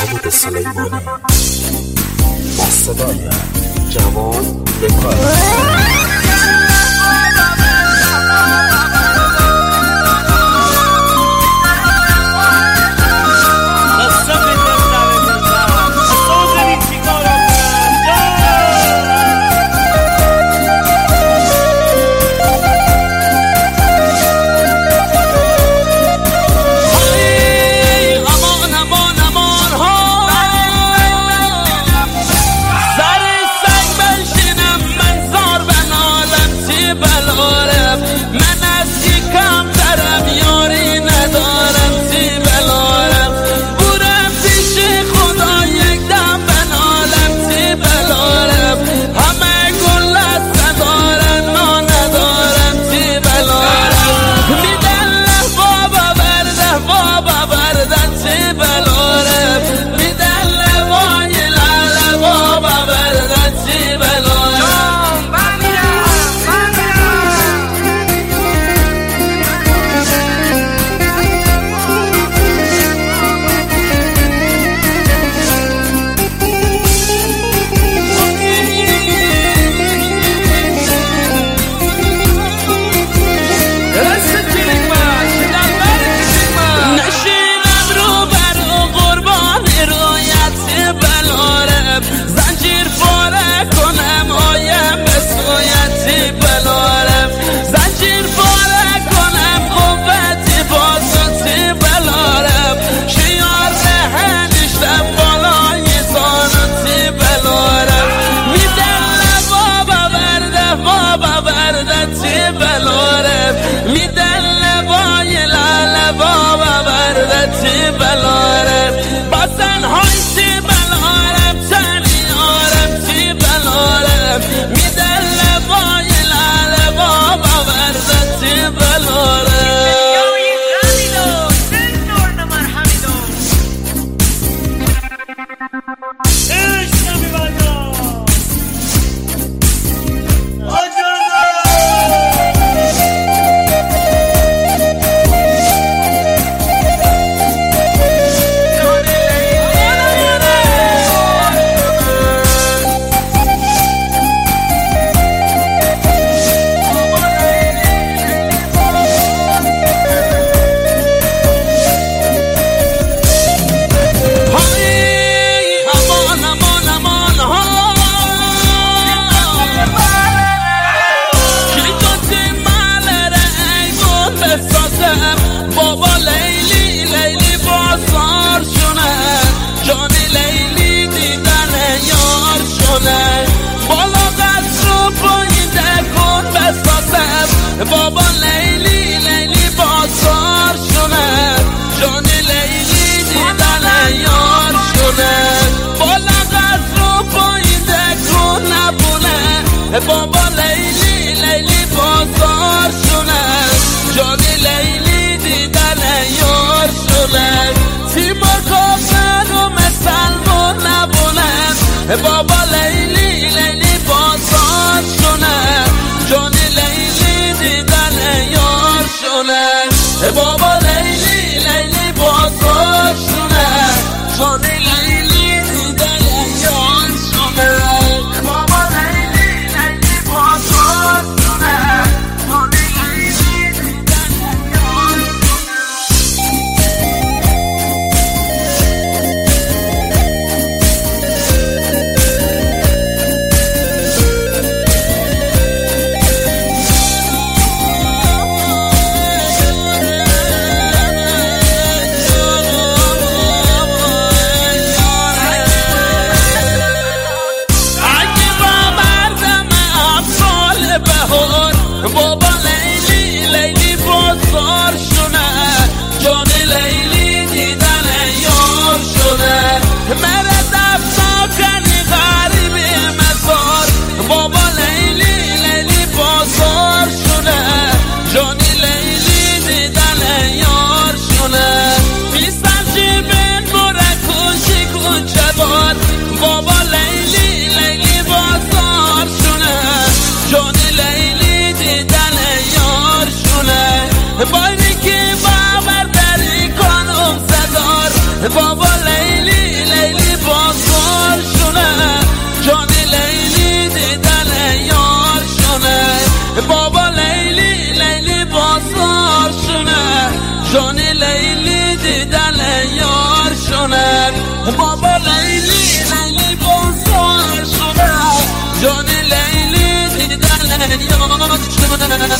محمود سلیمانی با صدای جوان بکار. بابا لیلی لیلی بازار شونه جانی لیلی دیدن یار شونه بالا قصر رو پاییده کن نبونه بابا لیلی لیلی بازار شونه جانی لیلی دیدن یار شونه سیما کافه رو مسلمون نبونه بابا لیلی لیلی بازار شونه جانی لیلی دیدن یار شونه بابا لیلی لیلی بازار شونه جانی لیلی دیدن یار شونه بابا لیلی لیلی بازار شونه جانی لیلی دیدن یار بابا لیلی لیلی بازار شونه جانی لیلی دیدن یار شونه مره دفتا کنی غریبی مزار بابا لیلی لیلی بازار شونه جانی لیلی دیدن یار شونه بیستن جیبین بره کشی کنچه بار بابا لیلی لیلی بازار شونه جانی لیلی دیدن یار شونه بایی که باور داری کنم زدار بابا لیلی بابا لیلی لیلی بازار شده جان لیلی دیدن یاد شده